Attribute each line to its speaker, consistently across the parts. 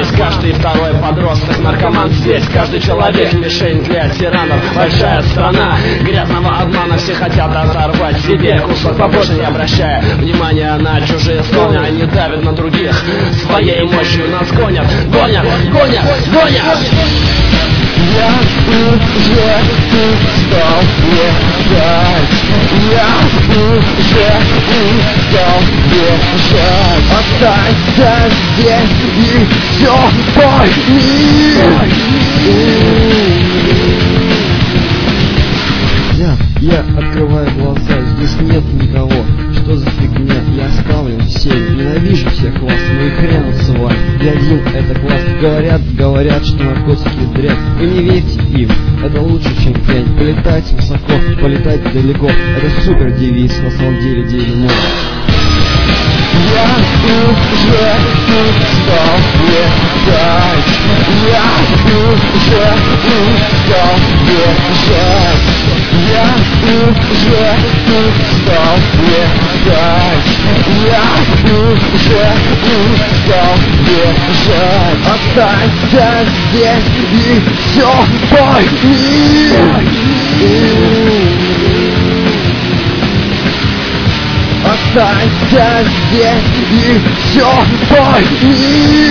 Speaker 1: здесь. Каждый второй подросток наркоман здесь. Каждый человек мишень для тиранов. Большая страна грязного обмана, все хотят оторвать себе кусок побольше, не обращая внимания на чужие стоны. Они давят на других, своей мощью нас гонят, гонят, гонят, гонят.
Speaker 2: Я уже устал летать, я уже устал бежать. Останься здесь и все пойми. Я открываю глаза, здесь нет никого. Что за фигня? Я оставлен всем. Ненавижу всех вас, ну и хрен с вами. Я один, это класс. Говорят, что наркотики дрянь. Вы не верьте им, это лучше, чем пьянь. Полетать высоко, полетать далеко. Это супер девиз, на самом деле дерьмо. Я уже устал летать, я уже устал бежать. Я уже устал летать, я уже устал бежать. Останься здесь и все пойми. Останься здесь и все пойми.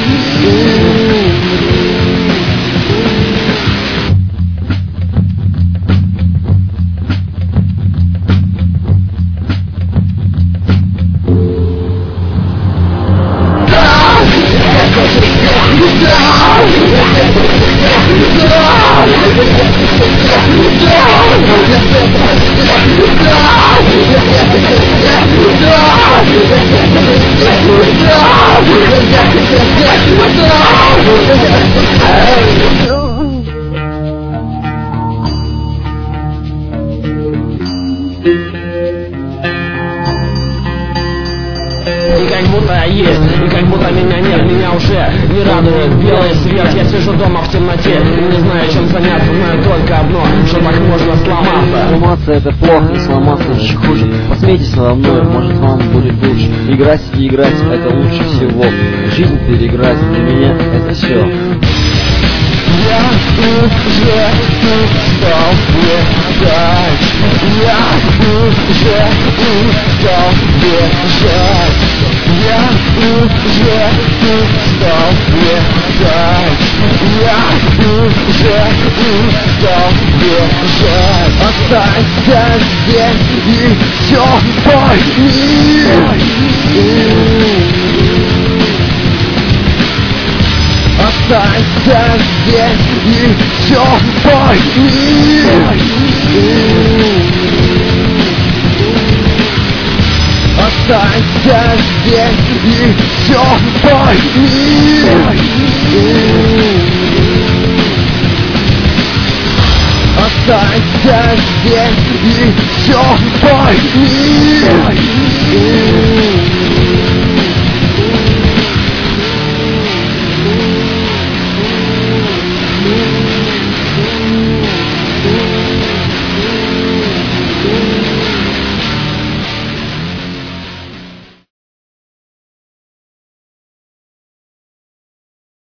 Speaker 1: И как будто есть, и как будто меня нет. Меня уже не радует белый свет. Я сижу дома в темноте и не знаю, чем заняться. Знаю только одно, что так можно сломаться.
Speaker 3: Сломаться это плохо, и сломаться еще хуже. Посмейтесь надо мной, может вам будет лучше. Играть и играть это лучше всего. Жизнь переиграть для меня это все.
Speaker 2: Я уже устал летать, я уже устал бежать. Я уже устал летать, я уже устал бежать. Останься здесь и все пойми. Останься здесь и все пойми. Останься здесь и все пойми. Останься здесь и все пойми.